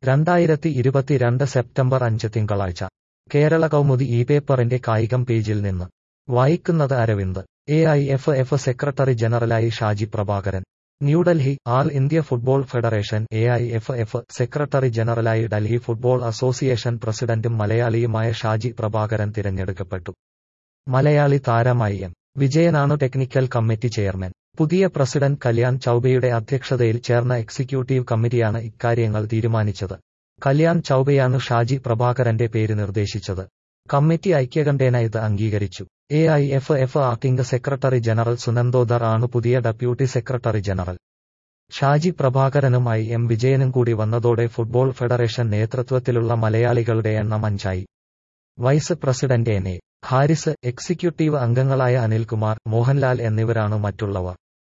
2022 September 5 തിങ്കളാഴ്ച കേരള കൗമുദി പേപ്പറിന്റെ കായികം പേജിൽ നിന്ന് വായിക്കുന്നത് അരവിന്ദ്. AIFF സെക്രട്ടറി ജനറലായി Shaji Prabhakaran. New Delhi. All India football federation AIFF secretary ജനറലായി ഡൽഹി ഫുട്ബോൾ അസോസിയേഷൻ പ്രസിഡന്റും മലയാളിയുമായ ഷാജി പ്രഭാകരൻ തിരഞ്ഞെടുക്കപ്പെട്ടു. മലയാളി താരമായി M. വിജയനാണ് ടെക്നിക്കൽ കമ്മിറ്റി ചെയർമാൻ. പുതിയ പ്രസിഡന്റ് കല്യാൺ ചൌബയുടെ അധ്യക്ഷതയിൽ ചേർന്ന എക്സിക്യൂട്ടീവ് കമ്മിറ്റിയാണ് ഇക്കാര്യങ്ങൾ തീരുമാനിച്ചത്. കല്യാൺ ചൌബയാണ് ഷാജി പ്രഭാകരന്റെ പേര് നിർദ്ദേശിച്ചത്. കമ്മിറ്റി ഐക്യകണ്ഠേന ഇത് അംഗീകരിച്ചു. AIFF acting secretary general Sunando Dhar ആണ് പുതിയ ഡെപ്യൂട്ടി സെക്രട്ടറി ജനറൽ. ഷാജി പ്രഭാകരനുമായി M. വിജയനും കൂടി വന്നതോടെ ഫുട്ബോൾ ഫെഡറേഷൻ നേതൃത്വത്തിലുള്ള മലയാളികളുടെ എണ്ണം 5 ആയി. Vice president N. A. Haris, എക്സിക്യൂട്ടീവ് അംഗങ്ങളായ അനിൽകുമാർ, മോഹൻലാൽ എന്നിവരാണ് മറ്റുള്ളവർ.